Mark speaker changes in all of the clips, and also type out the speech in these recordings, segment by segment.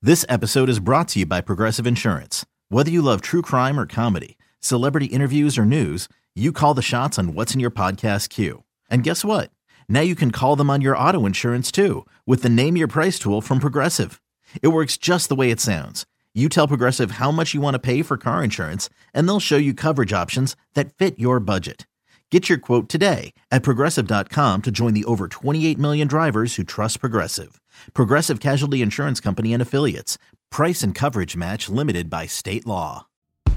Speaker 1: This episode is brought to you by Progressive Insurance. Whether you love true crime or comedy, celebrity interviews or news, you call the shots on what's in your podcast queue. And guess what? Now you can call them on your auto insurance too with the Name Your Price tool from Progressive. It works just the way it sounds. You tell Progressive how much you want to pay for car insurance, and they'll show you coverage options that fit your budget. Get your quote today at Progressive.com to join the over 28 million drivers who trust Progressive. Progressive Casualty Insurance Company and Affiliates. Price and coverage match limited by state law.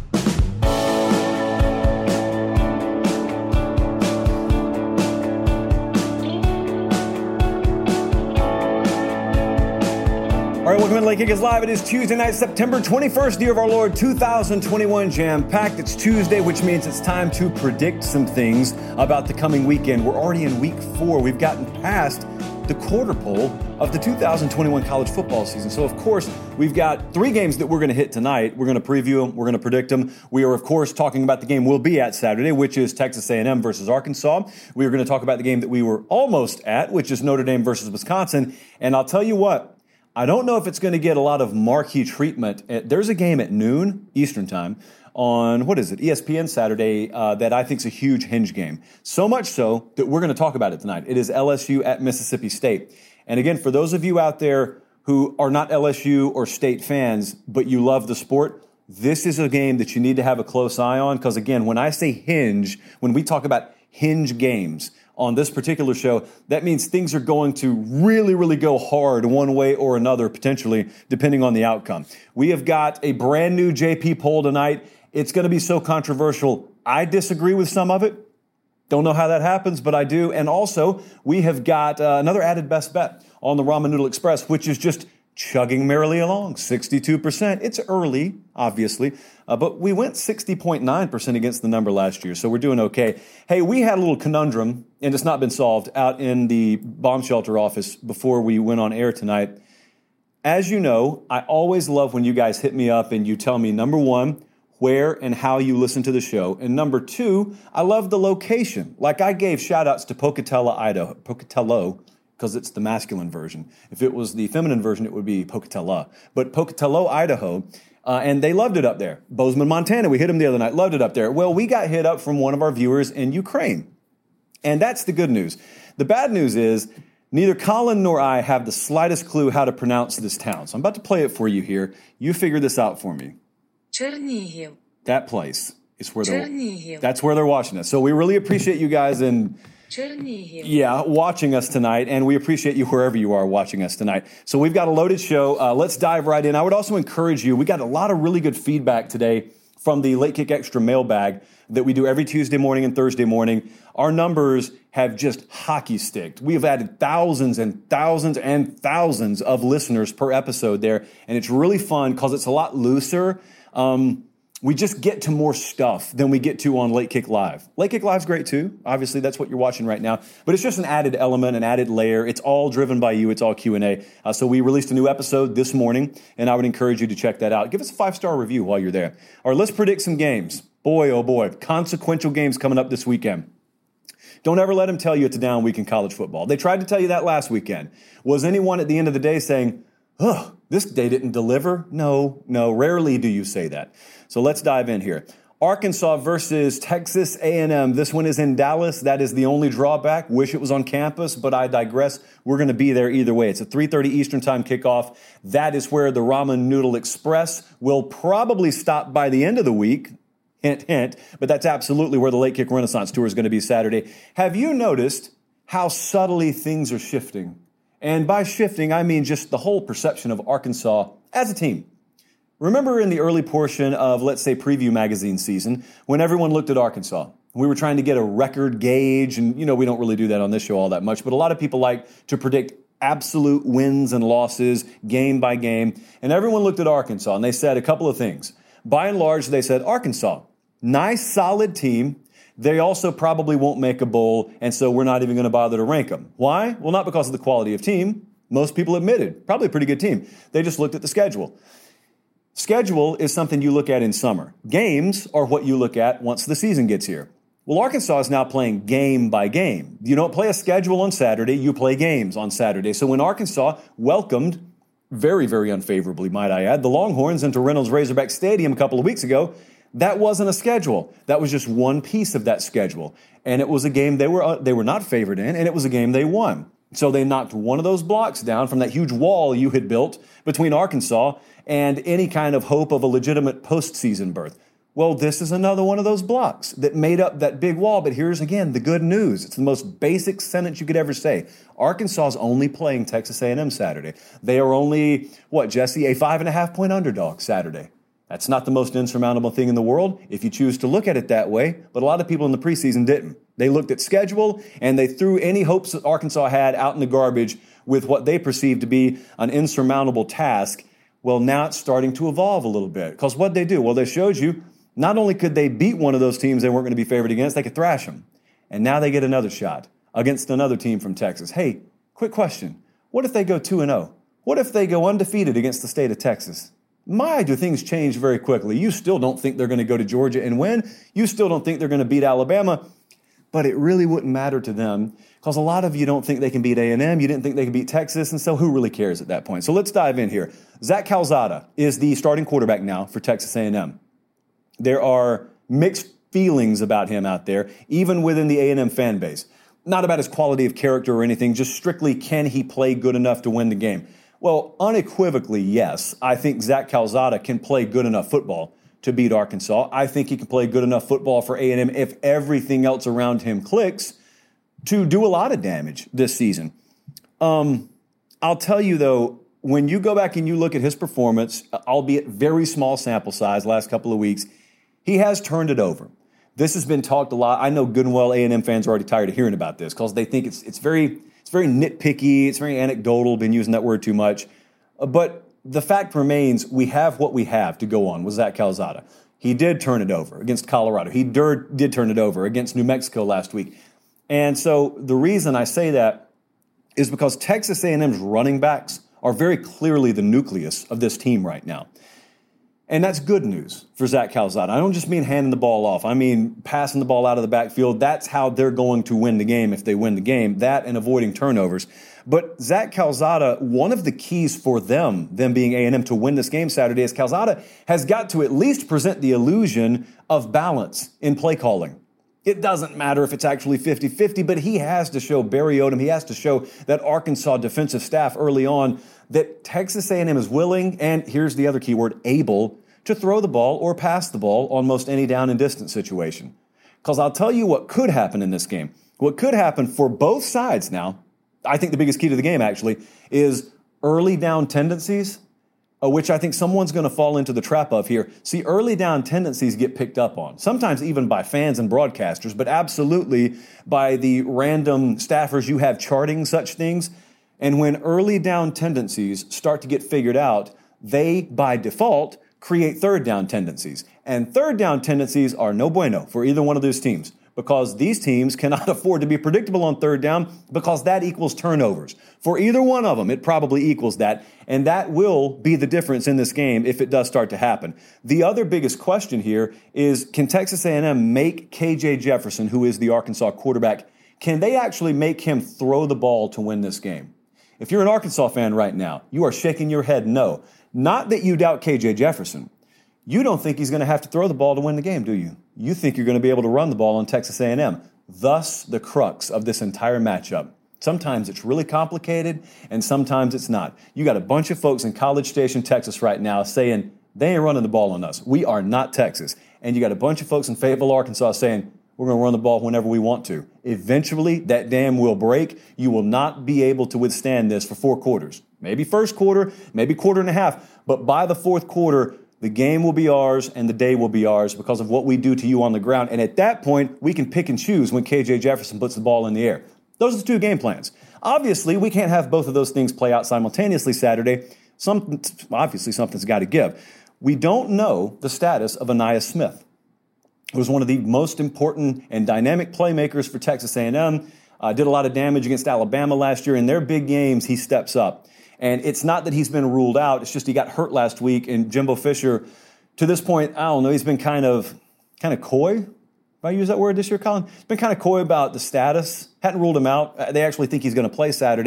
Speaker 2: All right, welcome to Late Kickers Live. It is Tuesday night, September 21st, year of our Lord, 2021, jam-packed. It's Tuesday, which means it's time to predict some things about the coming weekend. We're already in week 4. We've gotten past the quarter pole of the 2021 college football season. So, of course, we've got 3 games that we're going to hit tonight. We're going to preview them. We're going to predict them. We are, of course, talking about the game we'll be at Saturday, which is Texas A&M versus Arkansas. We are going to talk about the game that we were almost at, which is Notre Dame versus Wisconsin. And I'll tell you what, I don't know if it's going to get a lot of marquee treatment. There's a game at noon Eastern time on, ESPN Saturday that I think is a huge hinge game. So much so that we're going to talk about it tonight. It is LSU at Mississippi State. And again, for those of you out there who are not LSU or State fans, but you love the sport, this is a game that you need to have a close eye on. Because again, when I say hinge, when we talk about hinge games on this particular show, that means things are going to really, really go hard one way or another, potentially, depending on the outcome. We have got a brand new JP poll tonight. It's going to be so controversial. I disagree with some of it. Don't know how that happens, but I do. And also, we have got another added best bet on the Ramen Noodle Express, which is just chugging merrily along, 62%. It's early, obviously, but we went 60.9% against the number last year, so we're doing okay. Hey, we had a little conundrum, and it's not been solved, out in the bomb shelter office before we went on air tonight. As you know, I always love when you guys hit me up and you tell me, number one, where and how you listen to the show, and number 2, I love the location. Like I gave shout-outs to Pocatello, Idaho, Pocatello, because it's the masculine version. If it was the feminine version, it would be Pocatello. But Pocatello, Idaho, and they loved it up there. Bozeman, Montana, we hit them the other night, loved it up there. Well, we got hit up from one of our viewers in Ukraine. And that's the good news. The bad news is neither Colin nor I have the slightest clue how to pronounce this town. So I'm about to play it for you here. You figure this out for me.
Speaker 3: Чернігів.
Speaker 2: That place is where that's where they're watching us. So we really appreciate you guys and watching us tonight, and we appreciate you wherever you are watching us tonight. So we've got a loaded show. Let's dive right in. I would also encourage you, we got a lot of really good feedback today from the Late Kick Extra mailbag that we do every Tuesday morning and Thursday morning. Our numbers have just hockey sticked. We have added thousands and thousands and thousands of listeners per episode there, and it's really fun because it's a lot looser. We just get to more stuff than we get to on Late Kick Live. Late Kick Live's great too. Obviously, that's what you're watching right now. But it's just an added element, an added layer. It's all driven by you. It's all Q&A. So we released a new episode this morning, and I would encourage you to check that out. Give us a 5-star review while you're there. All right, let's predict some games. Boy, oh boy, consequential games coming up this weekend. Don't ever let them tell you it's a down week in college football. They tried to tell you that last weekend. Was anyone at the end of the day saying, this day didn't deliver? No, rarely do you say that. So let's dive in here. Arkansas versus Texas A&M. This one is in Dallas. That is the only drawback. Wish it was on campus, but I digress. We're going to be there either way. It's a 3:30 Eastern time kickoff. That is where the Ramen Noodle Express will probably stop by the end of the week. Hint, hint. But that's absolutely where the Late Kick Renaissance Tour is going to be Saturday. Have you noticed how subtly things are shifting? And by shifting, I mean just the whole perception of Arkansas as a team. Remember in the early portion of, let's say, preview magazine season, when everyone looked at Arkansas, we were trying to get a record gauge, and, we don't really do that on this show all that much, but a lot of people like to predict absolute wins and losses, game by game, and everyone looked at Arkansas, and they said a couple of things. By and large, they said, Arkansas, nice, solid team. They also probably won't make a bowl, and so we're not even going to bother to rank them. Why? Well, not because of the quality of team. Most people admitted, probably a pretty good team. They just looked at the schedule. Schedule is something you look at in summer. Games are what you look at once the season gets here. Well, Arkansas is now playing game by game. You don't play a schedule on Saturday, you play games on Saturday. So when Arkansas welcomed very, very unfavorably, might I add, the Longhorns into Reynolds Razorback Stadium a couple of weeks ago. That wasn't a schedule. That was just one piece of that schedule. And it was a game they were not favored in, and it was a game they won. So they knocked one of those blocks down from that huge wall you had built between Arkansas and any kind of hope of a legitimate postseason berth. Well, this is another one of those blocks that made up that big wall. But here's, again, the good news. It's the most basic sentence you could ever say. Arkansas is only playing Texas A&M Saturday. They are only, Jesse, a 5.5-point underdog Saturday. That's not the most insurmountable thing in the world if you choose to look at it that way, but a lot of people in the preseason didn't. They looked at schedule, and they threw any hopes that Arkansas had out in the garbage with what they perceived to be an insurmountable task. Well, now it's starting to evolve a little bit. Because what they do? Well, they showed you not only could they beat one of those teams they weren't going to be favored against, they could thrash them. And now they get another shot against another team from Texas. Hey, quick question. What if they go 2-0? What if they go undefeated against the state of Texas? My, do things change very quickly. You still don't think they're going to go to Georgia and win. You still don't think they're going to beat Alabama. But it really wouldn't matter to them because a lot of you don't think they can beat A&M. You didn't think they could beat Texas. And so who really cares at that point? So let's dive in here. Zach Calzada is the starting quarterback now for Texas A&M. There are mixed feelings about him out there, even within the A&M fan base. Not about his quality of character or anything, just strictly can he play good enough to win the game? Well, unequivocally, yes. I think Zach Calzada can play good enough football to beat Arkansas. I think he can play good enough football for A&M if everything else around him clicks to do a lot of damage this season. I'll tell you, though, when you go back and you look at his performance, albeit very small sample size last couple of weeks, he has turned it over. This has been talked a lot. I know good and well A&M fans are already tired of hearing about this because they think it's very nitpicky. It's very anecdotal. Been using that word too much. But the fact remains, we have what we have to go on with Zach Calzada. He did turn it over against Colorado. He did turn it over against New Mexico last week. And so the reason I say that is because Texas A&M's running backs are very clearly the nucleus of this team right now. And that's good news for Zach Calzada. I don't just mean handing the ball off. I mean passing the ball out of the backfield. That's how they're going to win the game if they win the game. That and avoiding turnovers. But Zach Calzada, one of the keys for them being A&M to win this game Saturday is Calzada has got to at least present the illusion of balance in play calling. It doesn't matter if it's actually 50-50, but he has to show Barry Odom, he has to show that Arkansas defensive staff early on that Texas A&M is willing, and here's the other key word, able, to throw the ball or pass the ball on most any down and distance situation. Because I'll tell you what could happen in this game. What could happen for both sides now, I think the biggest key to the game actually, is early down tendencies, which I think someone's going to fall into the trap of here. See, early down tendencies get picked up on, sometimes even by fans and broadcasters, but absolutely by the random staffers you have charting such things. And when early down tendencies start to get figured out, they, by default, create third down tendencies. And third down tendencies are no bueno for either one of those teams because these teams cannot afford to be predictable on third down because that equals turnovers. For either one of them, it probably equals that, and that will be the difference in this game if it does start to happen. The other biggest question here is, can Texas A&M make KJ Jefferson, who is the Arkansas quarterback, can they actually make him throw the ball to win this game? If you're an Arkansas fan right now, you are shaking your head no. Not that you doubt KJ Jefferson. You don't think he's going to have to throw the ball to win the game, do you? You think you're going to be able to run the ball on Texas A&M. Thus, the crux of this entire matchup. Sometimes it's really complicated, and sometimes it's not. You got a bunch of folks in College Station, Texas right now saying, they ain't running the ball on us. We are not Texas. And you got a bunch of folks in Fayetteville, Arkansas saying, we're going to run the ball whenever we want to. Eventually, that dam will break. You will not be able to withstand this for 4 quarters. Maybe first quarter, maybe quarter and a half. But by the fourth quarter, the game will be ours and the day will be ours because of what we do to you on the ground. And at that point, we can pick and choose when KJ Jefferson puts the ball in the air. Those are the 2 game plans. Obviously, we can't have both of those things play out simultaneously Saturday. Obviously, something's got to give. We don't know the status of Ainias Smith. He was one of the most important and dynamic playmakers for Texas A&M. Did a lot of damage against Alabama last year. In their big games, he steps up. And it's not that he's been ruled out. It's just he got hurt last week. And Jimbo Fisher, to this point, I don't know, he's been kind of coy. If I use that word this year, Colin? He's been kind of coy about the status. Hadn't ruled him out. They actually think he's going to play Saturday.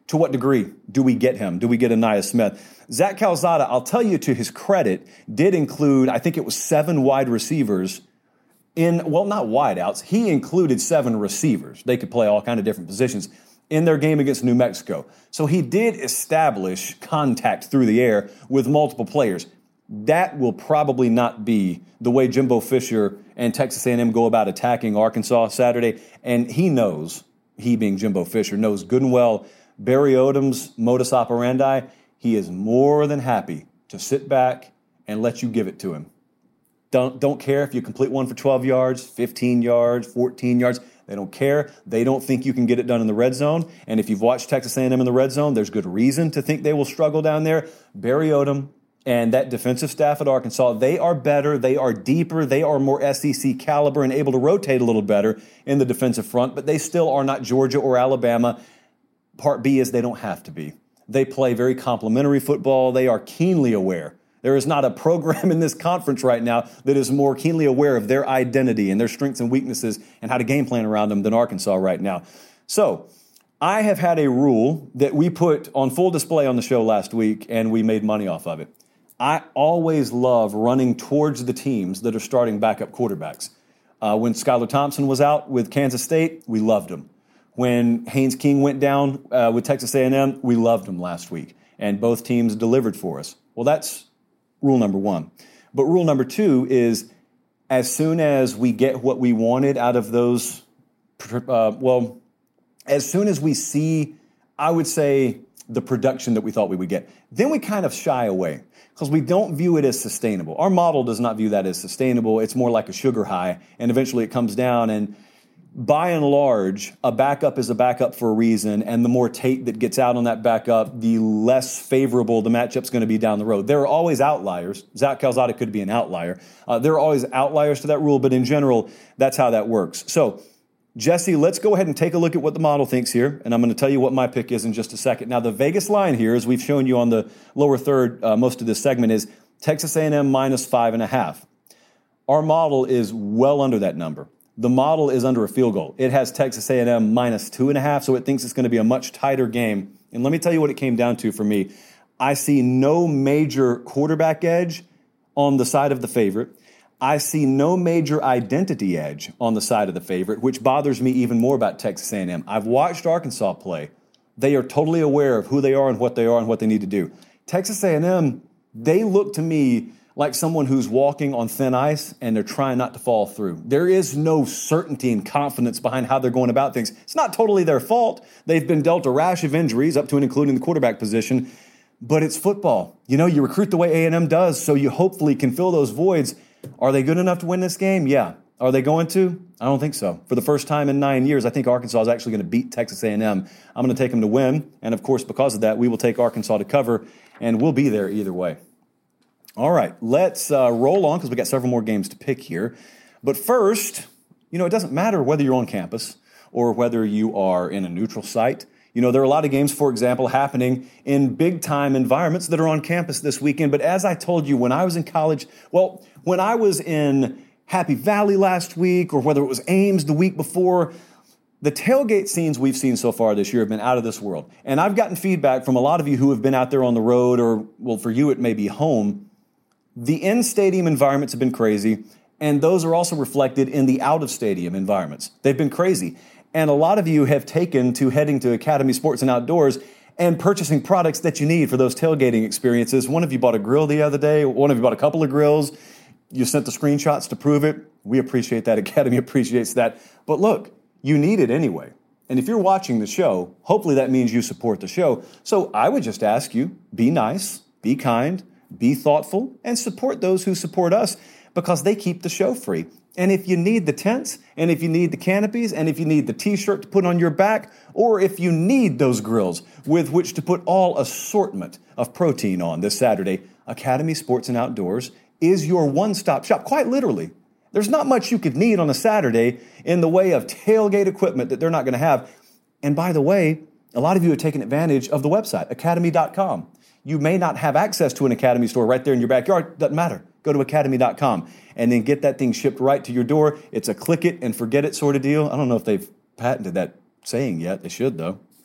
Speaker 2: To what degree do we get him? Do we get Ainias Smith? Zach Calzada, I'll tell you to his credit, did include, I think it was 7 wide receivers not wideouts. He included 7 receivers. They could play all kind of different positions in their game against New Mexico. So he did establish contact through the air with multiple players. That will probably not be the way Jimbo Fisher and Texas A&M go about attacking Arkansas Saturday. And he knows, he being Jimbo Fisher, knows good and well Barry Odom's modus operandi. He is more than happy to sit back and let you give it to him. Don't care if you complete one for 12 yards, 15 yards, 14 yards. They don't care. They don't think you can get it done in the red zone. And if you've watched Texas A&M in the red zone, there's good reason to think they will struggle down there. Barry Odom and that defensive staff at Arkansas, they are better, they are deeper, they are more SEC caliber and able to rotate a little better in the defensive front, but they still are not Georgia or Alabama. Part B is they don't have to be. They play very complementary football. They are keenly aware. There is not a program in this conference right now that is more keenly aware of their identity and their strengths and weaknesses and how to game plan around them than Arkansas right now. So I have had a rule that we put on full display on the show last week, and we made money off of it. I always love running towards the teams that are starting backup quarterbacks. When Skylar Thompson was out with Kansas State, we loved him. When Haynes King went down with Texas A&M, we loved him last week, and both teams delivered for us. Well, that's rule number 1. But rule number 2 is as soon as we get what we wanted out of those, as soon as we see, I would say, the production that we thought we would get, then we kind of shy away because we don't view it as sustainable. Our model does not view that as sustainable. It's more like a sugar high, and eventually it comes down, and by and large, a backup is a backup for a reason, and the more tape that gets out on that backup, the less favorable the matchup's going to be down the road. There are always outliers. Zach Calzada could be an outlier. There are always outliers to that rule, but in general, that's how that works. So, Jesse, let's go ahead and take a look at what the model thinks here, and I'm going to tell you what my pick is in just a second. Now, the Vegas line here, as we've shown you on the lower third most of this segment, is Texas A&M minus 5.5. Our model is well under that number. The model is under a field goal. It has Texas A&M minus 2.5, so it thinks it's going to be a much tighter game. And let me tell you what it came down to for me. I see no major quarterback edge on the side of the favorite. I see no major identity edge on the side of the favorite, which bothers me even more about Texas A&M. I've watched Arkansas play. They are totally aware of who they are and what they need to do. Texas A&M, they look to me like someone who's walking on thin ice and they're trying not to fall through. There is no certainty and confidence behind how they're going about things. It's not totally their fault. They've been dealt a rash of injuries up to and including the quarterback position, but it's football. You know, you recruit the way A&M does, so you hopefully can fill those voids. Are they good enough to win this game? Yeah. Are they going to? I don't think so. For the first time in 9 years, I think Arkansas is actually going to beat Texas A&M. I'm going to take them to win, and of course, because of that, we will take Arkansas to cover, and we'll be there either way. All right, let's roll on because we got several more games to pick here. But first, you know, it doesn't matter whether you're on campus or whether you are in a neutral site. You know, there are a lot of games, for example, happening in big-time environments that are on campus this weekend. But as I told you, when I was in college, when I was in Happy Valley last week or whether it was Ames the week before, the tailgate scenes we've seen so far this year have been out of this world. And I've gotten feedback from a lot of you who have been out there on the road or, well, for you it may be home. The in-stadium environments have been crazy, and those are also reflected in the out-of-stadium environments. They've been crazy. And a lot of you have taken to heading to Academy Sports and Outdoors and purchasing products that you need for those tailgating experiences. One of you bought a grill the other day. One of you bought a couple of grills. You sent the screenshots to prove it. We appreciate that. Academy appreciates that. But look, you need it anyway. And if you're watching the show, hopefully that means you support the show. So I would just ask you, be nice, be kind, be thoughtful, and support those who support us because they keep the show free. And if you need the tents, and if you need the canopies, and if you need the T-shirt to put on your back, or if you need those grills with which to put all assortment of protein on this Saturday, Academy Sports and Outdoors is your one-stop shop, quite literally. There's not much you could need on a Saturday in the way of tailgate equipment that they're not going to have. And by the way, a lot of you have taken advantage of the website, academy.com. You may not have access to an Academy store right there in your backyard. Doesn't matter. Go to academy.com and then get that thing shipped right to your door. It's a click it and forget it sort of deal. I don't know if they've patented that saying yet. They should, though.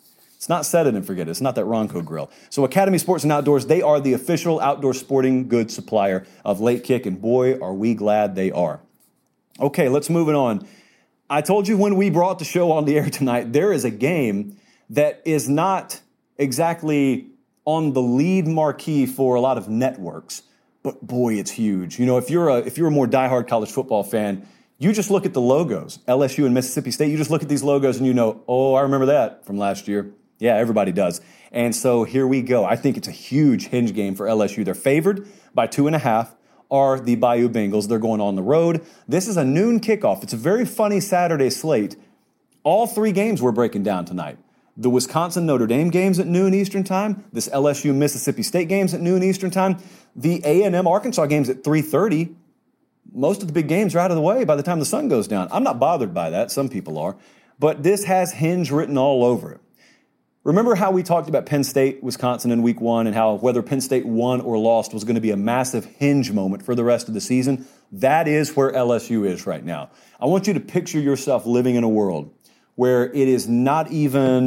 Speaker 2: It's not set it and forget it. It's not that Ronco grill. So Academy Sports and Outdoors, they are the official outdoor sporting goods supplier of Late Kick, and boy, are we glad they are. Okay, let's move it on. I told you when we brought the show on the air tonight, there is a game that is not exactly on the lead marquee for a lot of networks, but boy, it's huge. You know, if you're a more diehard college football fan, you just look at the logos, LSU and Mississippi State. You just look at these logos and you know, oh, I remember that from last year. Yeah, everybody does. And so here we go. I think it's a huge hinge game for LSU. They're favored by 2.5. Are the Bayou Bengals. They're going on the road. This is a noon kickoff. It's a very funny Saturday slate. All 3 games we're breaking down tonight. The Wisconsin-Notre Dame games at noon Eastern time. This LSU-Mississippi State games at noon Eastern time. The A&M-Arkansas games at 3:30. Most of the big games are out of the way by the time the sun goes down. I'm not bothered by that. Some people are. But this has hinge written all over it. Remember how we talked about Penn State, Wisconsin in week 1 and how whether Penn State won or lost was going to be a massive hinge moment for the rest of the season? That is where LSU is right now. I want you to picture yourself living in a world where it's not even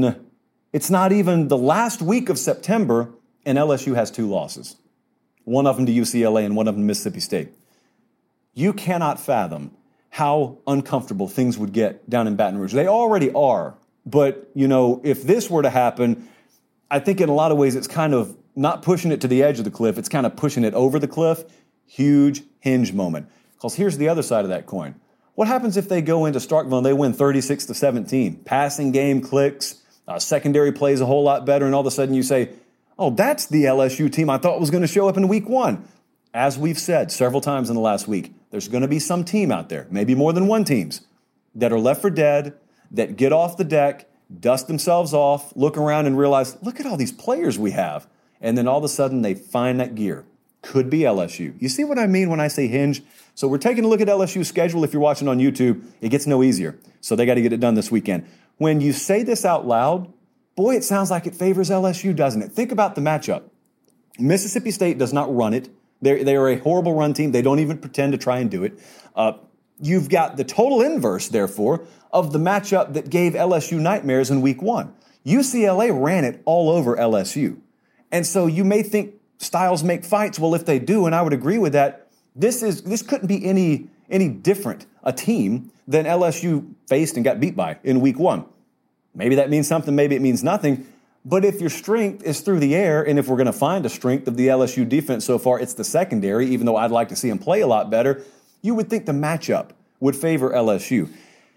Speaker 2: the last week of September and LSU has 2 losses. One of them to UCLA and one of them to Mississippi State. You cannot fathom how uncomfortable things would get down in Baton Rouge. They already are. But, you know, if this were to happen, I think in a lot of ways it's kind of not pushing it to the edge of the cliff. It's kind of pushing it over the cliff. Huge hinge moment. Because here's the other side of that coin. What happens if they go into Starkville and they win 36-17? Passing game clicks, secondary plays a whole lot better, and all of a sudden you say, oh, that's the LSU team I thought was going to show up in week 1. As we've said several times in the last week, there's going to be some team out there, maybe more than one teams, that are left for dead, that get off the deck, dust themselves off, look around and realize, look at all these players we have. And then all of a sudden they find that gear. Could be LSU. You see what I mean when I say hinge? So we're taking a look at LSU's schedule. If you're watching on YouTube, it gets no easier. So they got to get it done this weekend. When you say this out loud, boy, it sounds like it favors LSU, doesn't it? Think about the matchup. Mississippi State does not run it. They are a horrible run team. They don't even pretend to try and do it. You've got the total inverse, therefore, of the matchup that gave LSU nightmares in week 1. UCLA ran it all over LSU. And so you may think styles make fights. Well, if they do, and I would agree with that, this couldn't be any different a team than LSU faced and got beat by in week 1. Maybe that means something, maybe it means nothing. But if your strength is through the air, and if we're going to find a strength of the LSU defense so far, it's the secondary, even though I'd like to see them play a lot better, you would think the matchup would favor LSU.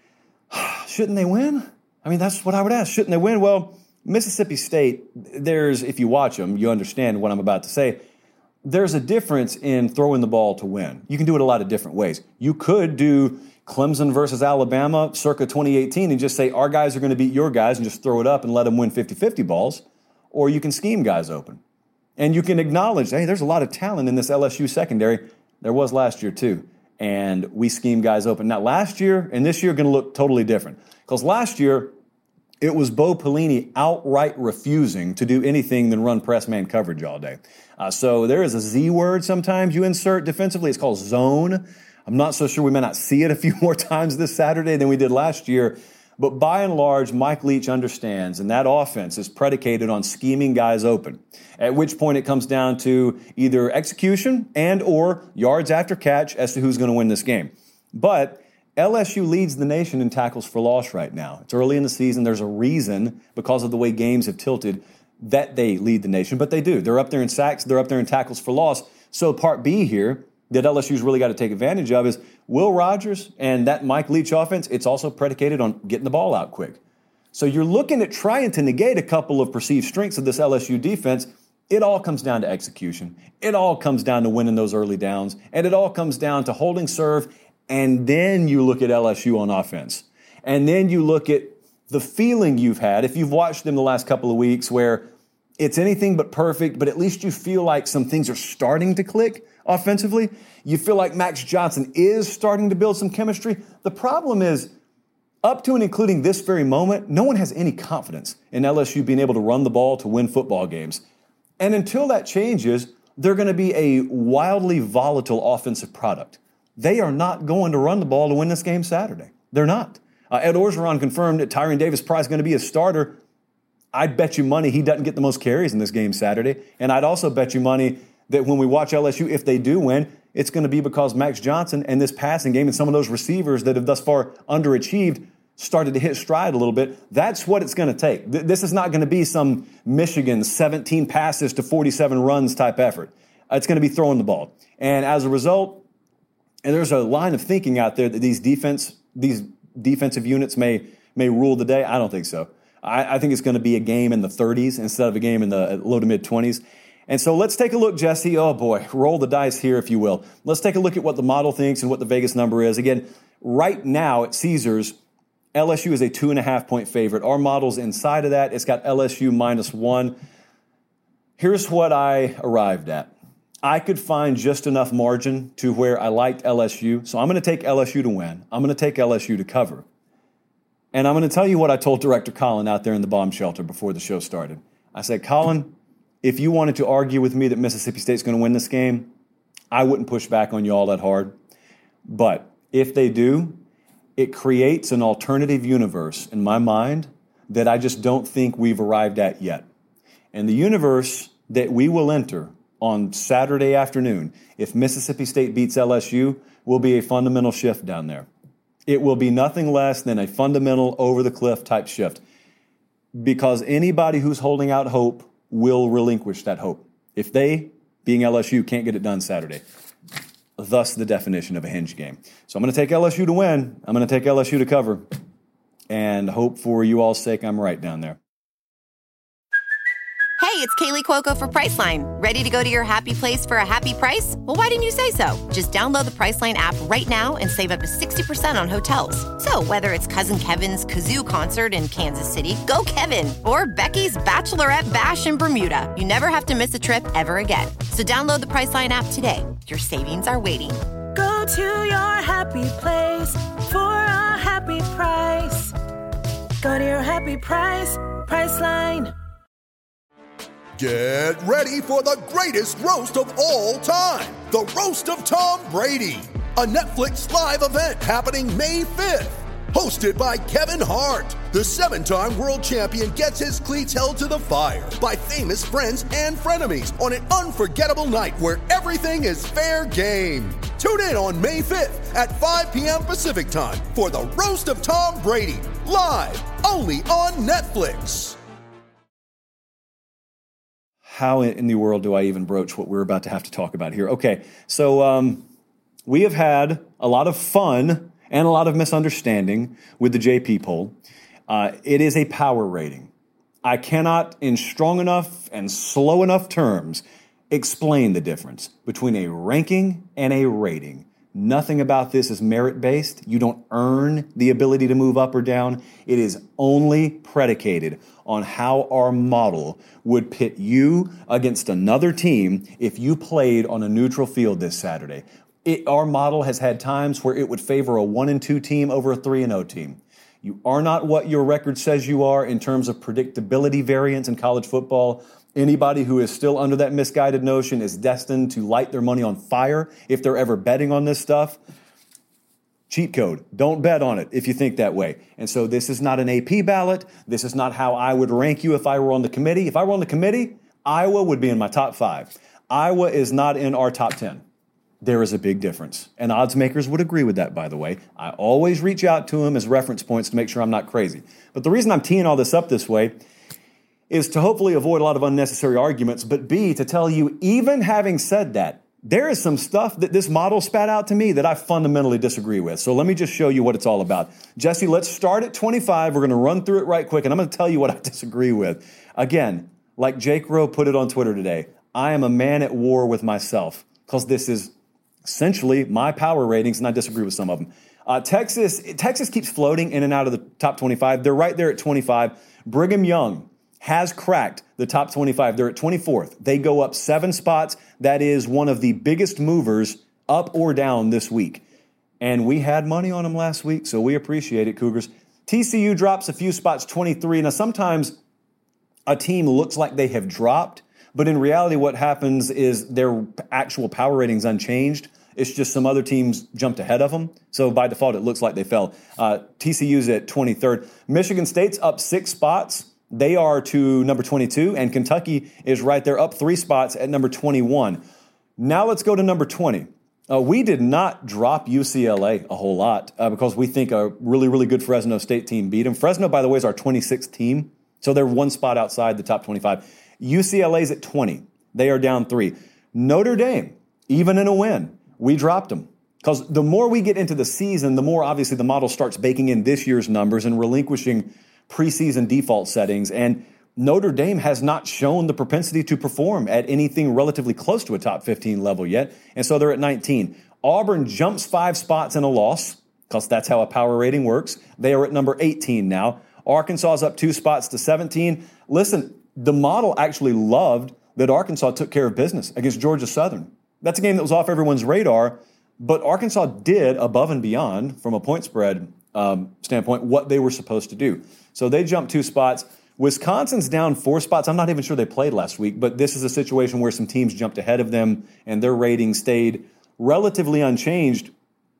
Speaker 2: Shouldn't they win? I mean, that's what I would ask. Shouldn't they win? Well, Mississippi State, if you watch them, you understand what I'm about to say. There's a difference in throwing the ball to win. You can do it a lot of different ways. You could do Clemson versus Alabama circa 2018 and just say, our guys are going to beat your guys and just throw it up and let them win 50-50 balls. Or you can scheme guys open. And you can acknowledge, hey, there's a lot of talent in this LSU secondary. There was last year too. And we scheme guys open. Now, last year and this year are going to look totally different. Because last year, it was Bo Pelini outright refusing to do anything than run press man coverage all day. So there is a Z word sometimes you insert defensively. It's called zone. I'm not so sure we may not see it a few more times this Saturday than we did last year. But by and large, Mike Leach understands, and that offense is predicated on scheming guys open, at which point it comes down to either execution and or yards after catch as to who's going to win this game. But LSU leads the nation in tackles for loss right now. It's early in the season. There's a reason, because of the way games have tilted, that they lead the nation. But they do. They're up there in sacks. They're up there in tackles for loss. So part B here that LSU's really got to take advantage of is Will Rogers and that Mike Leach offense. It's also predicated on getting the ball out quick. So you're looking at trying to negate a couple of perceived strengths of this LSU defense. It all comes down to execution. It all comes down to winning those early downs. And it all comes down to holding serve. And then you look at LSU on offense. And then you look at the feeling you've had, if you've watched them the last couple of weeks, where it's anything but perfect, but at least you feel like some things are starting to click offensively. You feel like Max Johnson is starting to build some chemistry. The problem is, up to and including this very moment, no one has any confidence in LSU being able to run the ball to win football games. And until that changes, they're going to be a wildly volatile offensive product. They are not going to run the ball to win this game Saturday. They're not. Ed Orgeron confirmed that Tyrion Davis-Price is going to be a starter. I'd bet you money he doesn't get the most carries in this game Saturday. And I'd also bet you money that when we watch LSU, if they do win, it's going to be because Max Johnson and this passing game and some of those receivers that have thus far underachieved started to hit stride a little bit. That's what it's going to take. This is not going to be some Michigan 17 passes to 47 runs type effort. It's going to be throwing the ball. And as a result, and there's a line of thinking out there that these defensive units may rule the day. I don't think so. I think it's going to be a game in the 30s instead of a game in the low to mid 20s. And so let's take a look, Jesse. Oh boy, roll the dice here, if you will. Let's take a look at what the model thinks and what the Vegas number is. Again, right now at Caesars, LSU is a 2.5-point favorite. Our model's inside of that. It's got LSU -1. Here's what I arrived at. I could find just enough margin to where I liked LSU. So I'm going to take LSU to win. I'm going to take LSU to cover. And I'm going to tell you what I told Director Colin out there in the bomb shelter before the show started. I said, Colin, if you wanted to argue with me that Mississippi State's going to win this game, I wouldn't push back on you all that hard. But if they do, it creates an alternative universe in my mind that I just don't think we've arrived at yet. And the universe that we will enter on Saturday afternoon, if Mississippi State beats LSU, will be a fundamental shift down there. It will be nothing less than a fundamental over-the-cliff type shift, because anybody who's holding out hope will relinquish that hope if they, being LSU, can't get it done Saturday. Thus the definition of a hinge game. So I'm going to take LSU to win. I'm going to take LSU to cover, and hope for you all's sake I'm right down there.
Speaker 3: Hey, it's Kaylee Cuoco for Priceline. Ready to go to your happy place for a happy price? Well, why didn't you say so? Just download the Priceline app right now and save up to 60% on hotels. So whether it's Cousin Kevin's Kazoo Concert in Kansas City, go Kevin, or Becky's Bachelorette Bash in Bermuda, you never have to miss a trip ever again. So download the Priceline app today. Your savings are waiting.
Speaker 4: Go to your happy place for a happy price. Go to your happy price, Priceline.
Speaker 5: Get ready for the greatest roast of all time, the Roast of Tom Brady, a Netflix live event happening May 5th. Hosted by Kevin Hart, the 7-time world champion gets his cleats held to the fire by famous friends and frenemies on an unforgettable night where everything is fair game. Tune in on May 5th at 5 p.m. Pacific time for the Roast of Tom Brady, live only on Netflix.
Speaker 2: How in the world do I even broach what we're about to have to talk about here? Okay, so we have had a lot of fun and a lot of misunderstanding with the JP poll. It is a power rating. I cannot, in strong enough and slow enough terms, explain the difference between a ranking and a rating. Nothing about this is merit-based. You don't earn the ability to move up or down. It is only predicated on how our model would pit you against another team if you played on a neutral field this Saturday. Our model has had times where it would favor a 1-2 team over a 3-0 team. You are not what your record says you are in terms of predictability variance in college football. Anybody who is still under that misguided notion is destined to light their money on fire if they're ever betting on this stuff. Cheat code. Don't bet on it if you think that way. And so this is not an AP ballot. This is not how I would rank you if I were on the committee. If I were on the committee, Iowa would be in my top 5. Iowa is not in our top 10. There is a big difference. And odds makers would agree with that, by the way. I always reach out to them as reference points to make sure I'm not crazy. But the reason I'm teeing all this up this way is to hopefully avoid a lot of unnecessary arguments, but B, to tell you, even having said that, there is some stuff that this model spat out to me that I fundamentally disagree with. So let me just show you what it's all about. Jesse, let's start at 25. We're going to run through it right quick, and I'm going to tell you what I disagree with. Again, like Jake Rowe put it on Twitter today, I am a man at war with myself because this is essentially my power ratings, and I disagree with some of them. Texas keeps floating in and out of the top 25. They're right there at 25. Brigham Young has cracked the top 25. They're at 24th. They go up 7 spots. That is one of the biggest movers up or down this week. And we had money on them last week, so we appreciate it, Cougars. TCU drops a few spots, 23. Now, sometimes a team looks like they have dropped, but in reality what happens is their actual power rating's unchanged. It's just some other teams jumped ahead of them. So by default, it looks like they fell. TCU's at 23rd. Michigan State's up 6 spots. They are to number 22, and Kentucky is right there, up 3 spots at number 21. Now let's go to number 20. We did not drop UCLA a whole lot because we think a really, really good Fresno State team beat them. Fresno, by the way, is our 26th team, so they're 1 spot outside the top 25. UCLA's at 20. They are down 3. Notre Dame, even in a win, we dropped them. Because the more we get into the season, the more obviously the model starts baking in this year's numbers and relinquishing preseason default settings. And Notre Dame has not shown the propensity to perform at anything relatively close to a top 15 level yet. And so they're at 19. Auburn jumps 5 spots in a loss, because that's how a power rating works. They are at number 18 now. Arkansas is up 2 spots to 17. Listen, the model actually loved that Arkansas took care of business against Georgia Southern. That's a game that was off everyone's radar, but Arkansas did above and beyond, from a point spread standpoint, what they were supposed to do. So they jumped 2 spots. Wisconsin's down 4 spots. I'm not even sure they played last week, but this is a situation where some teams jumped ahead of them and their rating stayed relatively unchanged.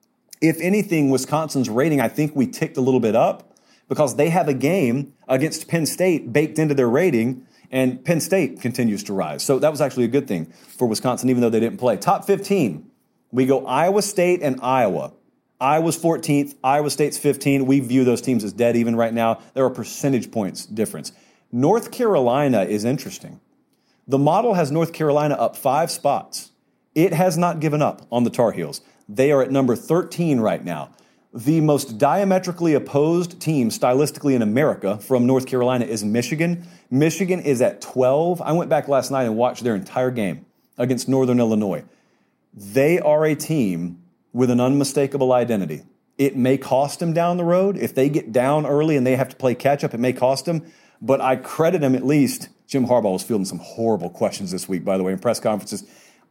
Speaker 2: If anything, Wisconsin's rating, I think we ticked a little bit up because they have a game against Penn State baked into their rating, and Penn State continues to rise. So that was actually a good thing for Wisconsin, even though they didn't play. Top 15, we go Iowa State and Iowa. Iowa's 14th, Iowa State's 15. We view those teams as dead even right now. There are percentage points difference. North Carolina is interesting. The model has North Carolina up 5 spots. It has not given up on the Tar Heels. They are at number 13 right now. The most diametrically opposed team stylistically in America from North Carolina is Michigan. Michigan is at 12. I went back last night and watched their entire game against Northern Illinois. They are a team with an unmistakable identity. It may cost them down the road. If they get down early and they have to play catch-up, it may cost them. But I credit them at least. Jim Harbaugh was fielding some horrible questions this week, by the way, in press conferences.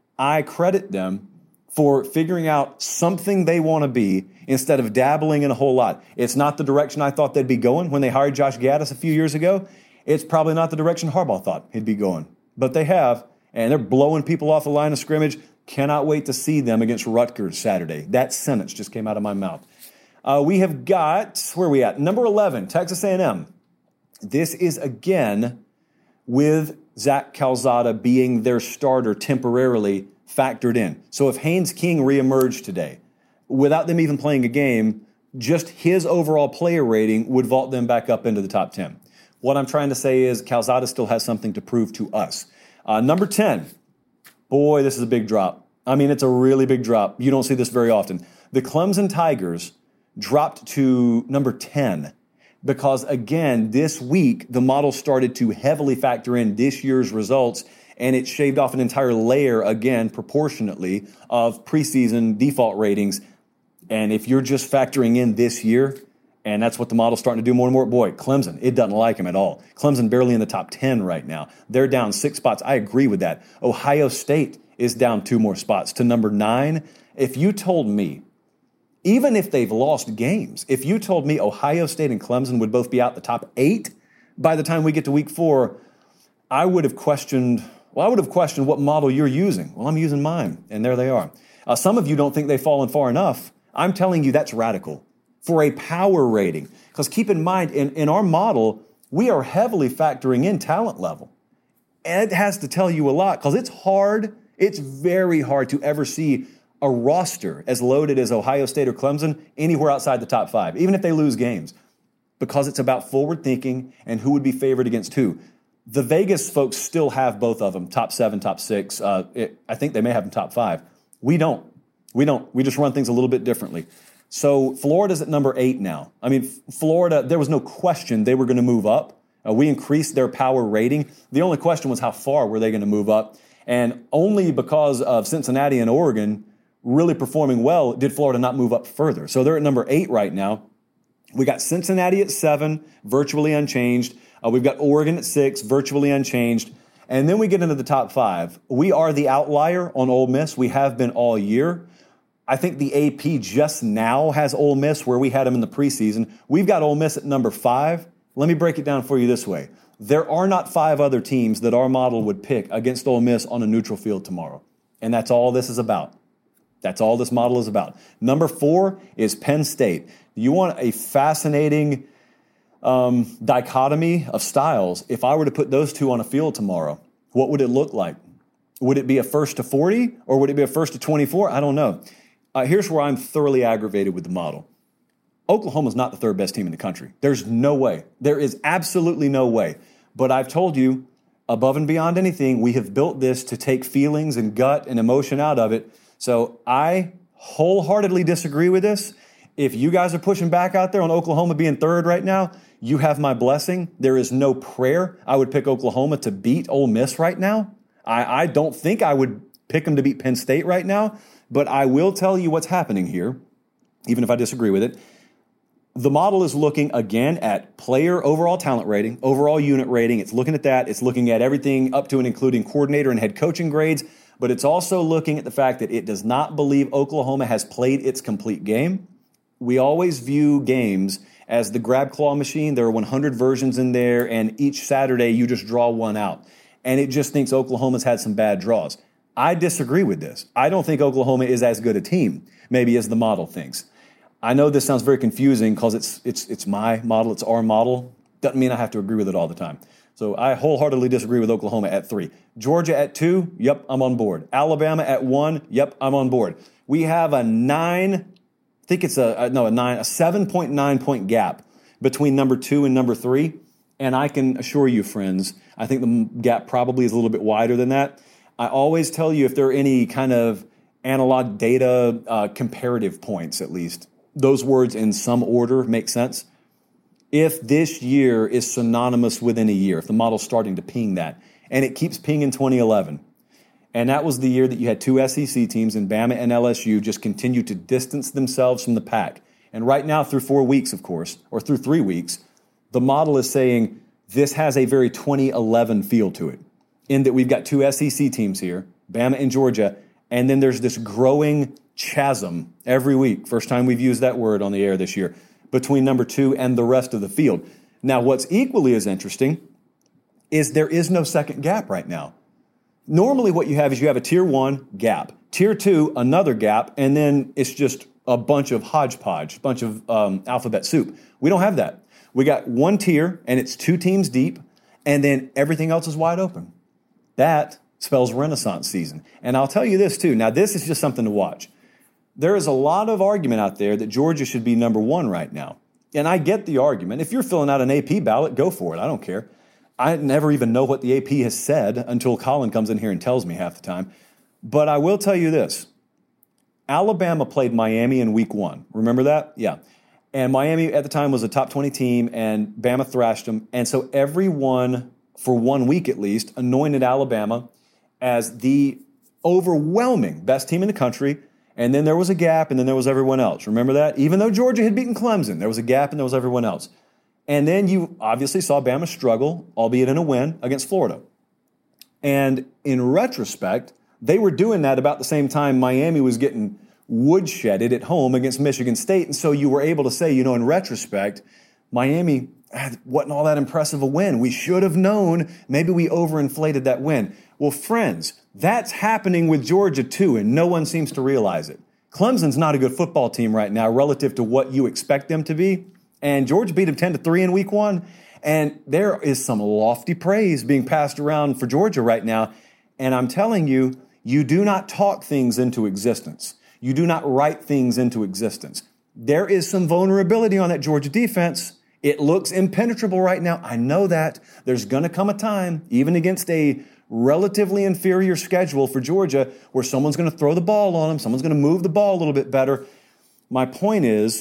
Speaker 2: I credit them for figuring out something they want to be instead of dabbling in a whole lot. It's not the direction I thought they'd be going when they hired Josh Gaddis a few years ago. It's probably not the direction Harbaugh thought he'd be going. But they have, and they're blowing people off the line of scrimmage. Cannot wait to see them against Rutgers Saturday. That sentence just came out of my mouth. We have got, where are we at? Number 11, Texas A&M. This is, again, with Zach Calzada being their starter temporarily factored in. So if Haynes King reemerged today, without them even playing a game, just his overall player rating would vault them back up into the top 10. What I'm trying to say is Calzada still has something to prove to us. Number 10. Boy, this is a big drop. I mean, it's a really big drop. You don't see this very often. The Clemson Tigers dropped to number 10 because, again, this week, the model started to heavily factor in this year's results, and it shaved off an entire layer, again, proportionately, of preseason default ratings. And if you're just factoring in this year, and that's what the model's starting to do more and more. Boy, Clemson, it doesn't like him at all. Clemson barely in the top 10 right now. They're down 6 spots. I agree with that. Ohio State is down 2 more spots to number 9. If you told me, even if they've lost games, if you told me Ohio State and Clemson would both be out the top 8 by the time we get to week 4, I would have questioned what model you're using. Well, I'm using mine, and there they are. Some of you don't think they've fallen far enough. I'm telling you that's radical. For a power rating. Because keep in mind, in our model, we are heavily factoring in talent level. And it has to tell you a lot because it's very hard to ever see a roster as loaded as Ohio State or Clemson anywhere outside the top 5, even if they lose games, because it's about forward thinking and who would be favored against who. The Vegas folks still have both of them, top 7, top 6. I think they may have them top 5. We don't. We just run things a little bit differently. So Florida's at number 8 now. I mean, Florida, there was no question they were going to move up. We increased their power rating. The only question was how far were they going to move up. And only because of Cincinnati and Oregon really performing well did Florida not move up further. So they're at number 8 right now. We got Cincinnati at 7, virtually unchanged. We've got Oregon at 6, virtually unchanged. And then we get into the top 5. We are the outlier on Ole Miss. We have been all year. I think the AP just now has Ole Miss where we had them in the preseason. We've got Ole Miss at number 5. Let me break it down for you this way. There are not 5 other teams that our model would pick against Ole Miss on a neutral field tomorrow. And that's all this is about. That's all this model is about. Number 4 is Penn State. You want a fascinating dichotomy of styles, if I were to put those two on a field tomorrow, what would it look like? Would it be a 1st to 40 or would it be a 1st to 24? I don't know. Here's where I'm thoroughly aggravated with the model. Oklahoma's not the third best team in the country. There's no way. There is absolutely no way. But I've told you, above and beyond anything, we have built this to take feelings and gut and emotion out of it. So I wholeheartedly disagree with this. If you guys are pushing back out there on Oklahoma being third right now, you have my blessing. There is no prayer I would pick Oklahoma to beat Ole Miss right now. I don't think I would pick them to beat Penn State right now, but I will tell you what's happening here, even if I disagree with it. The model is looking, again, at player overall talent rating, overall unit rating. It's looking at that. It's looking at everything up to and including coordinator and head coaching grades, but it's also looking at the fact that it does not believe Oklahoma has played its complete game. We always view games as the grab claw machine. There are 100 versions in there, and each Saturday you just draw one out. And it just thinks Oklahoma's had some bad draws. I disagree with this. I don't think Oklahoma is as good a team, maybe as the model thinks. I know this sounds very confusing because it's my model, it's our model. Doesn't mean I have to agree with it all the time. So I wholeheartedly disagree with Oklahoma at 3. Georgia at 2, yep, I'm on board. Alabama at 1, yep, I'm on board. We have a 7.9 point gap between number 2 and number 3. And I can assure you, friends, I think the gap probably is a little bit wider than that. I always tell you if there are any kind of analog data comparative points, at least, those words in some order make sense. If this year is synonymous within a year, if the model's starting to ping that, and it keeps pinging 2011, and that was the year that you had 2 SEC teams in Bama and LSU just continue to distance themselves from the pack. And right now, through 4 weeks, of course, or through 3 weeks, the model is saying this has a very 2011 feel to it, in that we've got 2 SEC teams here, Bama and Georgia, and then there's this growing chasm every week, first time we've used that word on the air this year, between number 2 and the rest of the field. Now, what's equally as interesting is there is no second gap right now. Normally what you have is you have a tier 1 gap, tier 2 another gap, and then it's just a bunch of hodgepodge, bunch of alphabet soup. We don't have that. We got one tier, and it's 2 teams deep, and then everything else is wide open. That spells Renaissance season. And I'll tell you this, too. Now, this is just something to watch. There is a lot of argument out there that Georgia should be number 1 right now. And I get the argument. If you're filling out an AP ballot, go for it. I don't care. I never even know what the AP has said until Colin comes in here and tells me half the time. But I will tell you this. Alabama played Miami in week 1. Remember that? Yeah. And Miami at the time was a top 20 team, and Bama thrashed them. And so everyone, for 1 week at least, anointed Alabama as the overwhelming best team in the country. And then there was a gap, and then there was everyone else. Remember that? Even though Georgia had beaten Clemson, there was a gap, and there was everyone else. And then you obviously saw Bama struggle, albeit in a win, against Florida. And in retrospect, they were doing that about the same time Miami was getting woodshedded at home against Michigan State. And so you were able to say, in retrospect, Miami wasn't all that impressive a win. We should have known. Maybe we overinflated that win. Well, friends, that's happening with Georgia too, and no one seems to realize it. Clemson's not a good football team right now relative to what you expect them to be. And Georgia beat them 10-3 in week 1. And there is some lofty praise being passed around for Georgia right now. And I'm telling you, you do not talk things into existence. You do not write things into existence. There is some vulnerability on that Georgia defense. It looks impenetrable right now. I know that. There's going to come a time, even against a relatively inferior schedule for Georgia, where someone's going to throw the ball on them. Someone's going to move the ball a little bit better. My point is,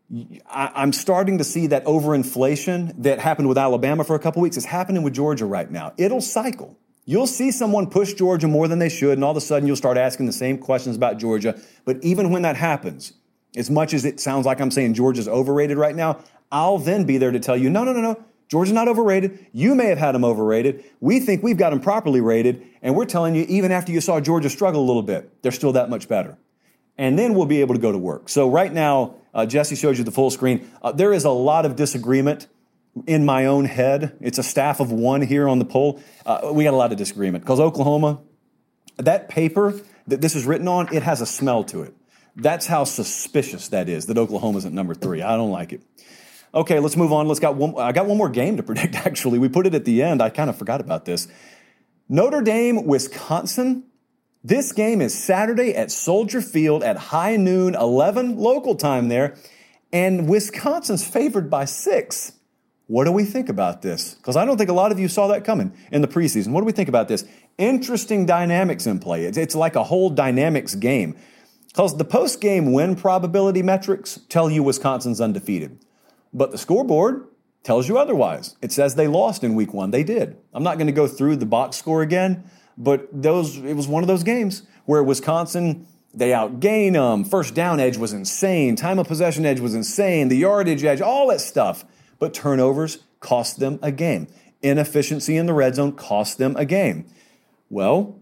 Speaker 2: I'm starting to see that overinflation that happened with Alabama for a couple weeks is happening with Georgia right now. It'll cycle. You'll see someone push Georgia more than they should, and all of a sudden you'll start asking the same questions about Georgia. But even when that happens, as much as it sounds like I'm saying Georgia's overrated right now, I'll then be there to tell you, no. Georgia's not overrated. You may have had them overrated. We think we've got them properly rated, and we're telling you, even after you saw Georgia struggle a little bit, they're still that much better. And then we'll be able to go to work. So right now, Jesse shows you the full screen. There is a lot of disagreement in my own head. It's a staff of 1 here on the poll. We got a lot of disagreement because Oklahoma, that paper that this is written on, it has a smell to it. That's how suspicious that is, that Oklahoma's at number 3. I don't like it. Okay, let's move on. I got one more game to predict, actually. We put it at the end. I kind of forgot about this. Notre Dame, Wisconsin. This game is Saturday at Soldier Field at high noon, 11 local time there. And Wisconsin's favored by 6. What do we think about this? Because I don't think a lot of you saw that coming in the preseason. What do we think about this? Interesting dynamics in play. It's like a whole dynamics game. Because the post-game win probability metrics tell you Wisconsin's undefeated. But the scoreboard tells you otherwise. It says they lost in week 1. They did. I'm not going to go through the box score again, but it was one of those games where Wisconsin, they outgained them. First down edge was insane. Time of possession edge was insane. The yardage edge, all that stuff. But turnovers cost them a game. Inefficiency in the red zone cost them a game. Well,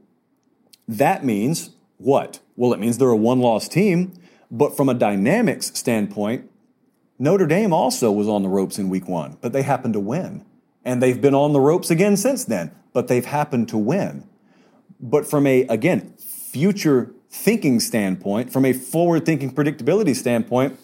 Speaker 2: that means what? Well, it means they're a one-loss team. But from a dynamics standpoint, Notre Dame also was on the ropes in week 1, but they happened to win. And they've been on the ropes again since then, but they've happened to win. But from a, again, future thinking standpoint, from a forward-thinking predictability standpoint,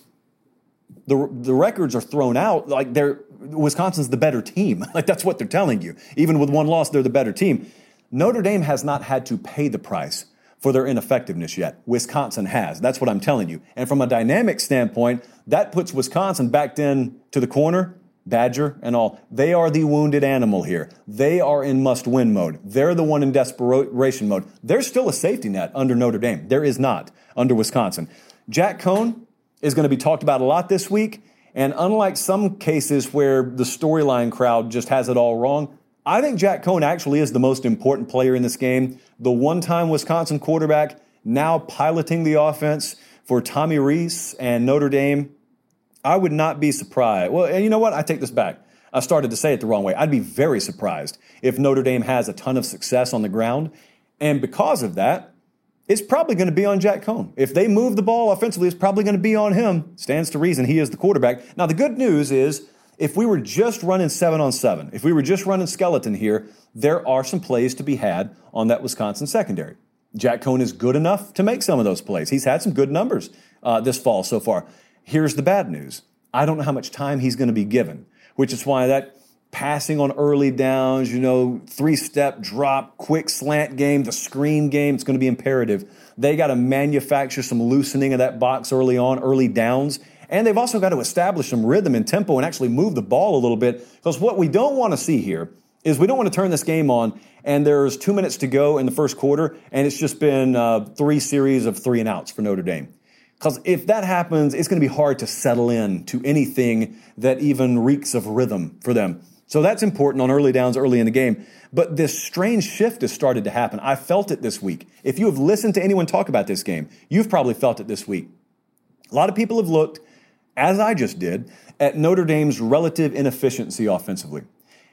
Speaker 2: the records are thrown out like Wisconsin's the better team. Like that's what they're telling you. Even with one loss, they're the better team. Notre Dame has not had to pay the price for their ineffectiveness yet. Wisconsin has. That's what I'm telling you. And from a dynamic standpoint, that puts Wisconsin backed in to the corner, Badger and all. They are the wounded animal here. They are in must-win mode. They're the one in desperation mode. There's still a safety net under Notre Dame. There is not under Wisconsin. Jack Cohn is going to be talked about a lot this week. And unlike some cases where the storyline crowd just has it all wrong, I think Jack Cohn actually is the most important player in this game. The one-time Wisconsin quarterback now piloting the offense for Tommy Rees and Notre Dame. I would not be surprised. Well, you know what? I take this back. I started to say it the wrong way. I'd be very surprised if Notre Dame has a ton of success on the ground. And because of that, it's probably going to be on Jack Cohn. If they move the ball offensively, it's probably going to be on him. Stands to reason he is the quarterback. Now, the good news is if we were just running 7-on-7, if we were just running skeleton here, there are some plays to be had on that Wisconsin secondary. Jack Cohn is good enough to make some of those plays. He's had some good numbers this fall so far. Here's the bad news. I don't know how much time he's going to be given, which is why that passing on early downs, 3-step drop, quick slant game, the screen game, it's going to be imperative. They got to manufacture some loosening of that box early on, early downs. And they've also got to establish some rhythm and tempo and actually move the ball a little bit. Because what we don't want to see here is we don't want to turn this game on and there's 2 minutes to go in the first quarter and it's just been 3 series of 3-and-outs for Notre Dame. Because if that happens, it's going to be hard to settle in to anything that even reeks of rhythm for them. So that's important on early downs early in the game. But this strange shift has started to happen. I felt it this week. If you have listened to anyone talk about this game, you've probably felt it this week. A lot of people have looked, as I just did, at Notre Dame's relative inefficiency offensively.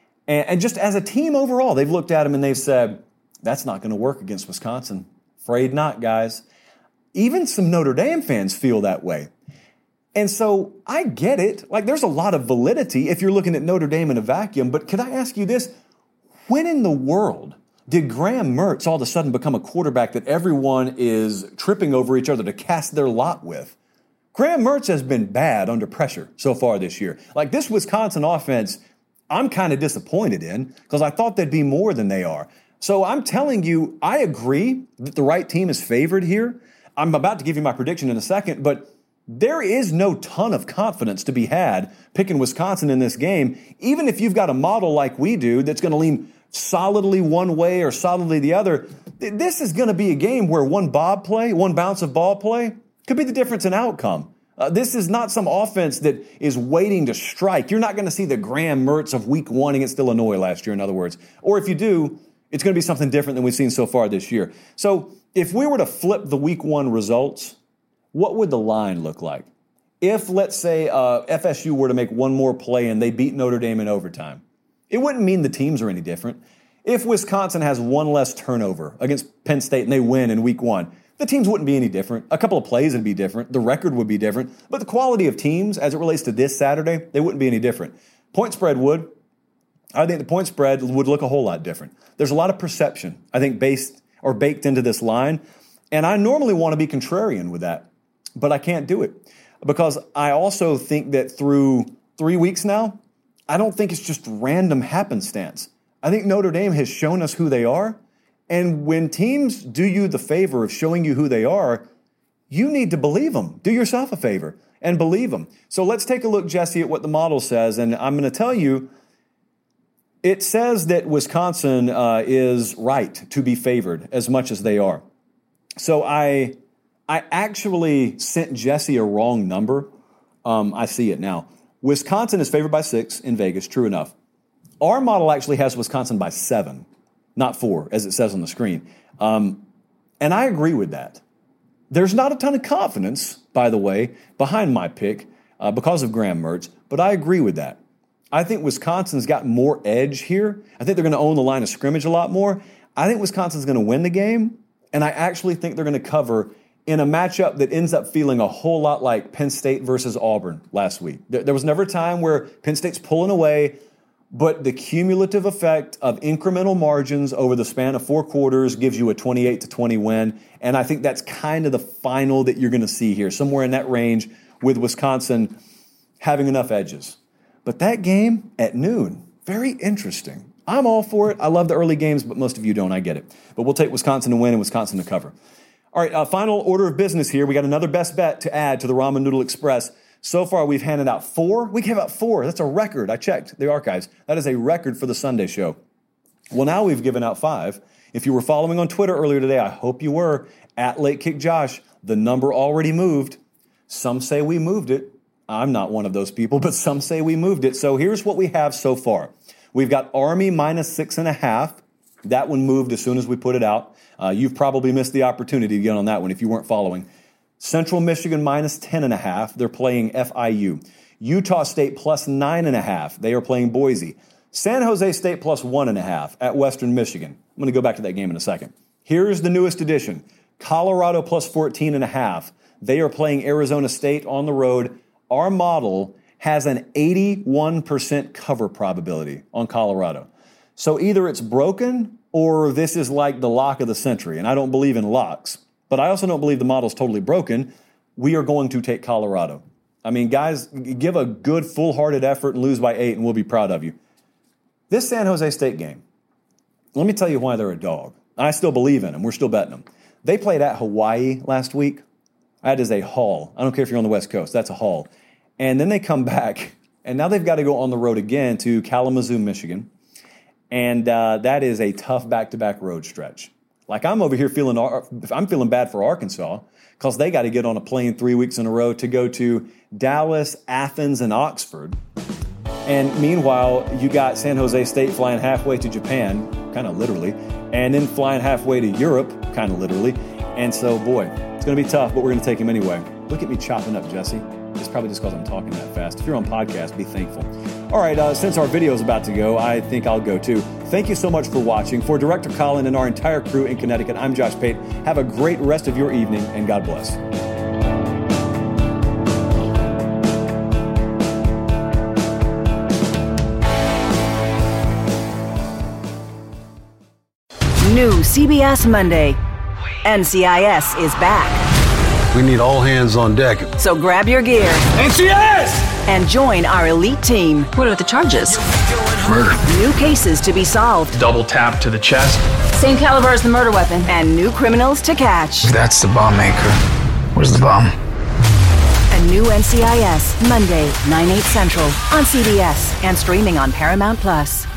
Speaker 2: And just as a team overall, they've looked at them and they've said, that's not going to work against Wisconsin. Afraid not, guys. Even some Notre Dame fans feel that way. And so I get it. Like there's a lot of validity if you're looking at Notre Dame in a vacuum. But could I ask you this? When in the world did Graham Mertz all of a sudden become a quarterback that everyone is tripping over each other to cast their lot with? Graham Mertz has been bad under pressure so far this year. Like this Wisconsin offense, I'm kind of disappointed in because I thought they'd be more than they are. So I'm telling you, I agree that the right team is favored here. I'm about to give you my prediction in a second, but there is no ton of confidence to be had picking Wisconsin in this game, even if you've got a model like we do that's going to lean solidly one way or solidly the other. This is going to be a game where one bounce of ball play could be the difference in outcome. This is not some offense that is waiting to strike. You're not going to see the Graham Mertz of week 1 against Illinois last year, in other words. Or if you do, it's going to be something different than we've seen so far this year. So if we were to flip the week 1 results, what would the line look like? If, let's say, FSU were to make one more play and they beat Notre Dame in overtime, it wouldn't mean the teams are any different. If Wisconsin has one less turnover against Penn State and they win in week 1, the teams wouldn't be any different. A couple of plays would be different. The record would be different. But the quality of teams, as it relates to this Saturday, they wouldn't be any different. Point spread would. I think the point spread would look a whole lot different. There's a lot of perception, I think, baked into this line. And I normally want to be contrarian with that. But I can't do it because I also think that through 3 weeks now, I don't think it's just random happenstance. I think Notre Dame has shown us who they are. And when teams do you the favor of showing you who they are, you need to believe them. Do yourself a favor and believe them. So let's take a look, Jesse, at what the model says. And I'm going to tell you, it says that Wisconsin is right to be favored as much as they are. So I actually sent Jesse a wrong number. I see it now. Wisconsin is favored by 6 in Vegas, true enough. Our model actually has Wisconsin by 7, not 4, as it says on the screen. And I agree with that. There's not a ton of confidence, by the way, behind my pick because of Graham Mertz, but I agree with that. I think Wisconsin's got more edge here. I think they're going to own the line of scrimmage a lot more. I think Wisconsin's going to win the game, and I actually think they're going to cover in a matchup that ends up feeling a whole lot like Penn State versus Auburn last week. There was never a time where Penn State's pulling away, but the cumulative effect of incremental margins over the span of 4 quarters gives you a 28-20 win, and I think that's kind of the final that you're going to see here, somewhere in that range with Wisconsin having enough edges. But that game at noon, very interesting. I'm all for it. I love the early games, but most of you don't. I get it. But we'll take Wisconsin to win and Wisconsin to cover. All right, final order of business here. We got another best bet to add to the Ramen Noodle Express. So far, we've handed out 4. We gave out 4. That's a record. I checked the archives. That is a record for the Sunday show. Well, now we've given out 5. If you were following on Twitter earlier today, I hope you were, at Late Kick Josh. The number already moved. Some say we moved it. I'm not one of those people, but some say we moved it. So here's what we have so far. We've got Army minus 6.5. That one moved as soon as we put it out. You've probably missed the opportunity to get on that one if you weren't following. Central Michigan minus 10.5. They're playing FIU. Utah State plus 9.5. They are playing Boise. San Jose State plus 1.5 at Western Michigan. I'm going to go back to that game in a second. Here's the newest addition. Colorado plus 14.5. They are playing Arizona State on the road. Our model has an 81% cover probability on Colorado. So either it's broken or this is like the lock of the century. And I don't believe in locks, but I also don't believe the model's totally broken. We are going to take Colorado. I mean, guys, give a good full-hearted effort and lose by 8 and we'll be proud of you. This San Jose State game, let me tell you why they're a dog. I still believe in them. We're still betting them. They played at Hawaii last week. That is a haul. I don't care if you're on the West Coast. That's a haul. And then they come back, and now they've got to go on the road again to Kalamazoo, Michigan. And that is a tough back-to-back road stretch. Like I'm over here feeling bad for Arkansas because they got to get on a plane 3 weeks in a row to go to Dallas, Athens, and Oxford. And meanwhile, you got San Jose State flying halfway to Japan, kind of literally, and then flying halfway to Europe, kind of literally. And so, boy, it's going to be tough, but we're going to take him anyway. Look at me chopping up, Jesse. It's probably just because I'm talking that fast. If you're on podcast, be thankful. All right, since our video is about to go, I think I'll go too. Thank you so much for watching. For Director Colin and our entire crew in Connecticut, I'm Josh Pate. Have a great rest of your evening, and God bless.
Speaker 4: New CBS Monday. NCIS is back.
Speaker 6: We need all hands on deck.
Speaker 4: So grab your gear.
Speaker 6: NCIS!
Speaker 4: And join our elite team.
Speaker 7: What are the charges?
Speaker 6: Murder.
Speaker 4: New cases to be solved.
Speaker 8: Double tap to the chest.
Speaker 7: Same caliber as the murder weapon.
Speaker 4: And new criminals to catch.
Speaker 8: That's the bomb maker. Where's the bomb?
Speaker 4: A new NCIS, Monday, 9/8 Central on CBS and streaming on Paramount+.